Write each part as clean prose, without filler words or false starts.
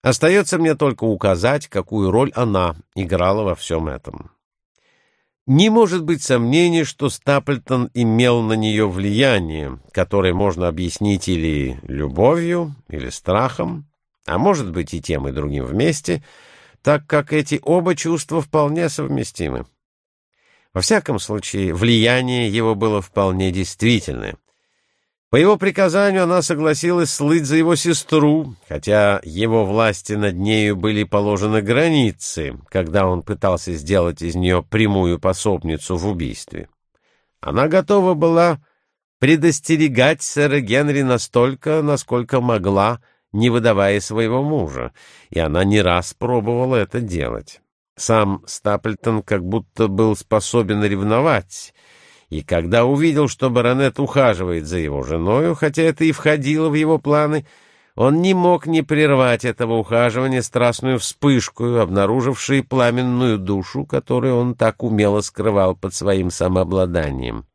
Остается мне только указать, какую роль она играла во всем этом. Не может быть сомнений, что Стаплтон имел на нее влияние, которое можно объяснить или любовью, или страхом, а может быть и тем, и другим вместе, так как эти оба чувства вполне совместимы. Во всяком случае, влияние его было вполне действительное. По его приказанию она согласилась слыть за его сестру, хотя его власти над нею были положены границы, когда он пытался сделать из нее прямую пособницу в убийстве. Она готова была предостерегать сэра Генри настолько, насколько могла, не выдавая своего мужа, и она не раз пробовала это делать. Сам Стаплтон как будто был способен ревновать, и когда увидел, что баронет ухаживает за его женою, хотя это и входило в его планы, он не мог не прервать этого ухаживания страстную вспышку, обнаружившей пламенную душу, которую он так умело скрывал под своим самообладанием.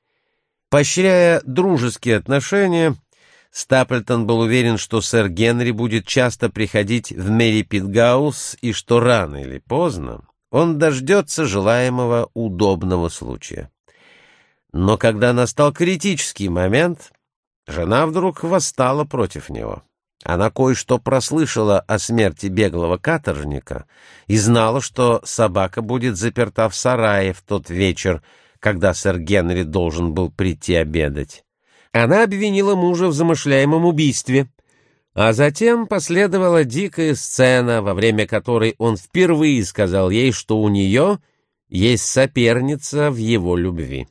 Поощряя дружеские отношения, Стаплтон был уверен, что сэр Генри будет часто приходить в Меррипит-гаус и что рано или поздно он дождется желаемого удобного случая. Но когда настал критический момент, жена вдруг восстала против него. Она кое-что прослышала о смерти беглого каторжника и знала, что собака будет заперта в сарае в тот вечер, когда сэр Генри должен был прийти обедать. Она обвинила мужа в замышляемом убийстве, а затем последовала дикая сцена, во время которой он впервые сказал ей, что у нее есть соперница в его любви.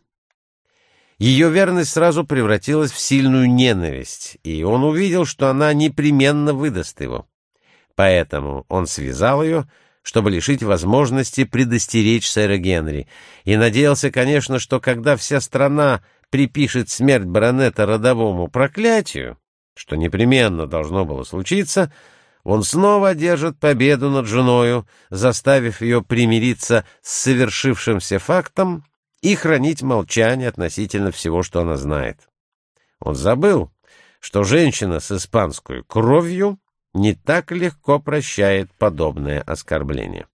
Ее верность сразу превратилась в сильную ненависть, и он увидел, что она непременно выдаст его. Поэтому он связал ее, чтобы лишить возможности предостеречь сэра Генри, и надеялся, конечно, что когда вся страна припишет смерть баронета родовому проклятию, что непременно должно было случиться, он снова одержит победу над женою, заставив ее примириться с совершившимся фактом и хранить молчание относительно всего, что она знает. Он забыл, что женщина с испанской кровью не так легко прощает подобное оскорбление.